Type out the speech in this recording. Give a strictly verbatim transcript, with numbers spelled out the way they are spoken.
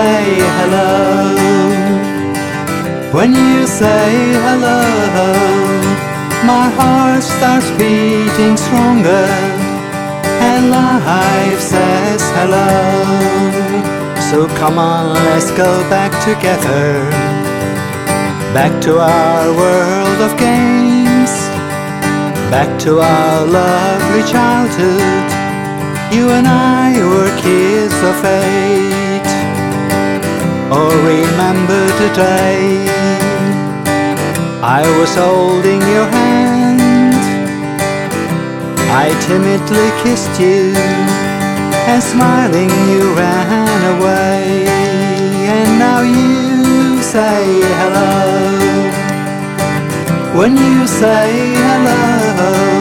say hello, when you say hello, my heart starts beating stronger, and life says hello. So come on, let's go back together, back to our world of games, back to our lovely childhood. You and I were kids of eight. Oh, remember the day I was holding your hand, I timidly kissed you, and smiling you ran away. And now you say hello, when you say hello,